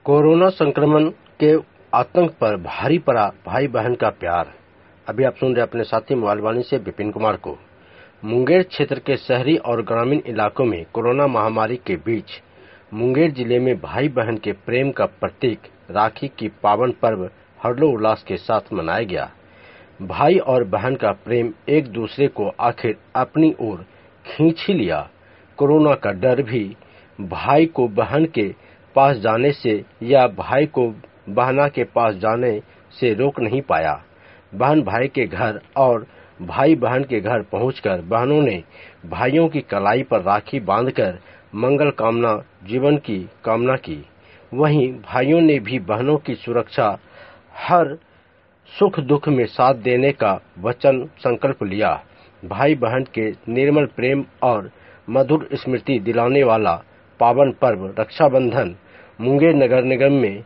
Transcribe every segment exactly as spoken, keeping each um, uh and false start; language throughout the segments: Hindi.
कोरोना संक्रमण के आतंक पर भारी पड़ा भाई बहन का प्यार। अभी आप सुन रहे अपने साथी मोबाइल वाणी से विपिन कुमार को। मुंगेर क्षेत्र के शहरी और ग्रामीण इलाकों में कोरोना महामारी के बीच मुंगेर जिले में भाई बहन के प्रेम का प्रतीक राखी की पावन पर्व हर्षोल्लास के साथ मनाया गया। भाई और बहन का प्रेम एक दूसरे को आखिर अपनी ओर खींच ही लिया। कोरोना का डर भी भाई को बहन के पास जाने से या भाई को बहना के पास जाने से रोक नहीं पाया। बहन भाई के घर और भाई बहन के घर पहुंचकर बहनों ने भाइयों की कलाई पर राखी बांधकर मंगल कामना जीवन की कामना की। वहीं भाइयों ने भी बहनों की सुरक्षा हर सुख दुख में साथ देने का वचन संकल्प लिया। भाई बहन के निर्मल प्रेम और मधुर स्मृति दिलाने वाला पावन पर्व रक्षाबंधन मुंगेर नगर निगम में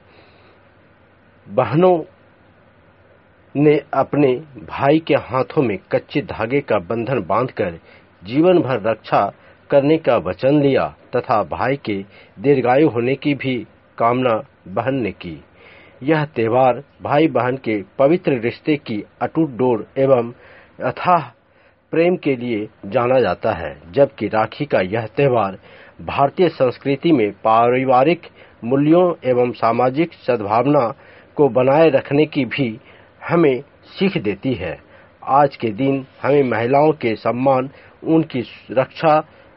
बहनों ने अपने भाई के हाथों में कच्चे धागे का बंधन बांधकर जीवन भर रक्षा करने का वचन लिया तथा भाई के दीर्घायु होने की भी कामना बहन ने की। यह त्योहार भाई बहन के पवित्र रिश्ते की अटूट डोर एवं अथाह प्रेम के लिए जाना जाता है, जबकि राखी का यह त्योहार भारतीय संस्कृति में पारिवारिक मूल्यों एवं सामाजिक सद्भावना को बनाए रखने की भी हमें सीख देती है। आज के दिन हमें महिलाओं के सम्मान उनकी रक्षा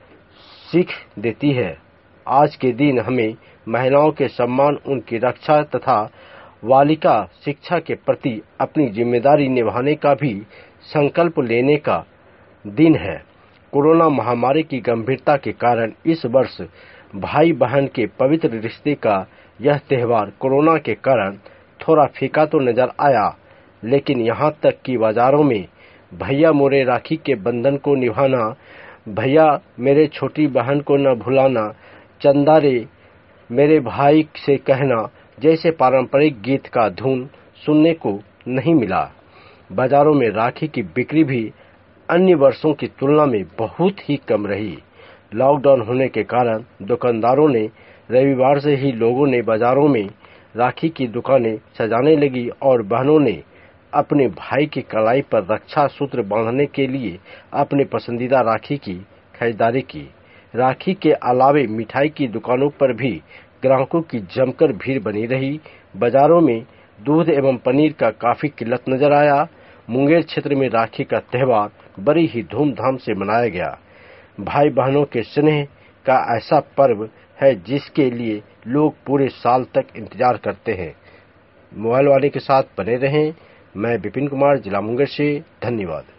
सीख देती है। आज के दिन हमें महिलाओं के सम्मान उनकी रक्षा तथा बालिका शिक्षा के प्रति अपनी जिम्मेदारी निभाने का भी संकल्प लेने का दिन है। कोरोना महामारी की गंभीरता के कारण इस वर्ष भाई बहन के पवित्र रिश्ते का यह त्योहार कोरोना के कारण थोड़ा फीका तो नजर आया, लेकिन यहाँ तक कि बाजारों में भैया मोरे राखी के बंधन को निभाना, भैया मेरे छोटी बहन को न भुलाना, चंदा रे मेरे भाई से कहना जैसे पारंपरिक गीत का धुन सुनने को नहीं मिला। बाजारों में राखी की बिक्री भी अन्य वर्षों की तुलना में बहुत ही कम रही। लॉकडाउन होने के कारण दुकानदारों ने रविवार से ही लोगों ने बाजारों में राखी की दुकानें सजाने लगी और बहनों ने अपने भाई की कलाई पर रक्षा सूत्र बांधने के लिए अपने पसंदीदा राखी की खरीदारी की। राखी के अलावे मिठाई की दुकानों पर भी ग्राहकों की जमकर भीड़ बनी रही। बाजारों में दूध एवं पनीर का काफी किल्लत नजर आया। मुंगेर क्षेत्र में राखी का त्योहार बड़ी ही धूमधाम से मनाया गया। भाई बहनों के स्नेह का ऐसा पर्व है जिसके लिए लोग पूरे साल तक इंतजार करते हैं। मोबाइल वाले के साथ बने रहें। मैं विपिन कुमार, जिला मुंगेर से। धन्यवाद।